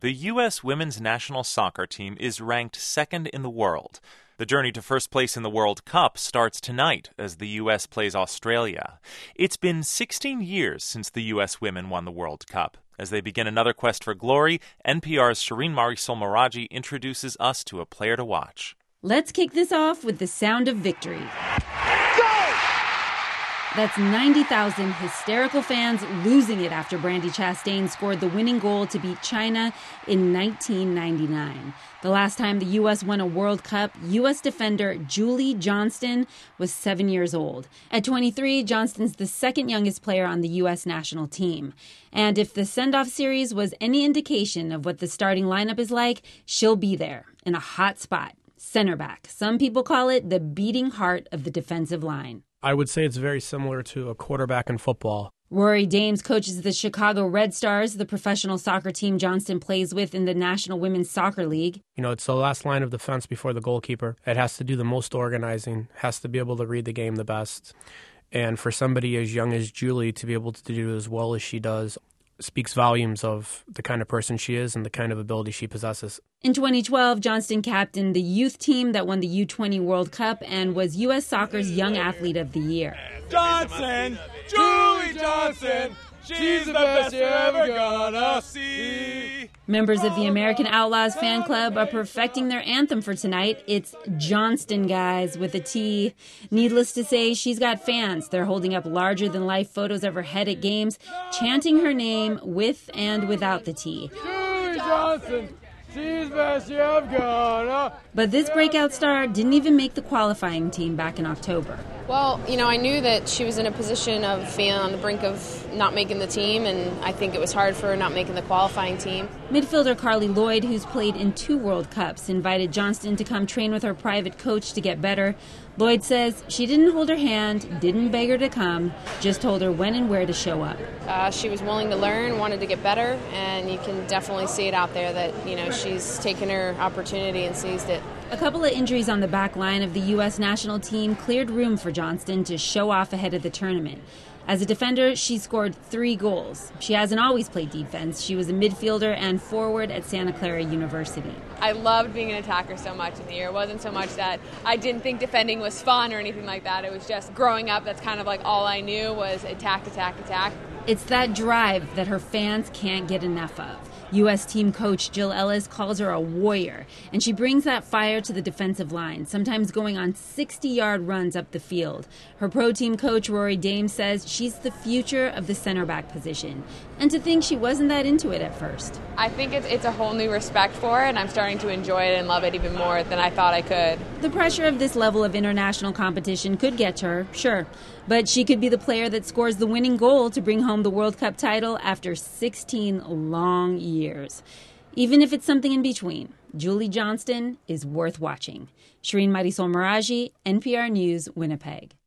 The U.S. women's national soccer team is ranked second in the world. The journey to first place in the World Cup starts tonight as the U.S. plays Australia. It's been 16 years since the U.S. women won the World Cup. As they begin another quest for glory, NPR's Shireen Marisol Meraji introduces us to a player to watch. Let's kick this off with the sound of victory. That's 90,000 hysterical fans losing it after Brandi Chastain scored the winning goal to beat China in 1999. The last time the U.S. won a World Cup, U.S. defender Julie Johnston was 7 years old. At 23, Johnston's the second youngest player on the U.S. national team. And if the send-off series was any indication of what the starting lineup is like, she'll be there in a hot spot. Center back. Some people call it the beating heart of the defensive line. I would say it's very similar to a quarterback in football. Rory Dames coaches the Chicago Red Stars, the professional soccer team Johnston plays with in the National Women's Soccer League. You know, it's the last line of defense before the goalkeeper. It has to do the most organizing, has to be able to read the game the best. And for somebody as young as Julie to be able to do as well as she does speaks volumes of the kind of person she is and the kind of ability she possesses. In 2012, Johnston captained the youth team that won the U20 World Cup and was U.S. Soccer's Young Athlete of the Year. Johnson! Julie Johnson! She's the best you're ever gonna see! Members of the American Outlaws fan club are perfecting their anthem for tonight. It's Johnston, guys, with a T. Needless to say, she's got fans. They're holding up larger-than-life photos of her head at games, chanting her name with and without the T. Julie Johnson! She's the best you ever gonna. But this breakout star didn't even make the qualifying team back in October. Well, you know, I knew that she was in a position of being on the brink of not making the team, and I think it was hard for her not making the qualifying team. Midfielder Carly Lloyd, who's played in 2 World Cups, invited Johnston to come train with her private coach to get better. Lloyd says she didn't hold her hand, didn't beg her to come, just told her when and where to show up. She was willing to learn, wanted to get better, and you can definitely see it out there that, you know, she's taken her opportunity and seized it. A couple of injuries on the back line of the U.S. national team cleared room for Johnston to show off ahead of the tournament. As a defender, she scored 3 goals. She hasn't always played defense. She was a midfielder and forward at Santa Clara University. I loved being an attacker so much in the year. It wasn't so much that I didn't think defending was fun or anything like that. It was just growing up, that's kind of like all I knew was attack, attack, attack. It's that drive that her fans can't get enough of. U.S. team coach Jill Ellis calls her a warrior, and she brings that fire to the defensive line, sometimes going on 60-yard runs up the field. Her pro team coach Rory Dames says she's the future of the center back position, and to think she wasn't that into it at first. I think it's a whole new respect for it, and I'm starting to enjoy it and love it even more than I thought I could. The pressure of this level of international competition could get to her, sure, but she could be the player that scores the winning goal to bring home the World Cup title after 16 long years. Even if it's something in between, Julie Johnston is worth watching. Shireen Marisol Meraji, NPR News, Winnipeg.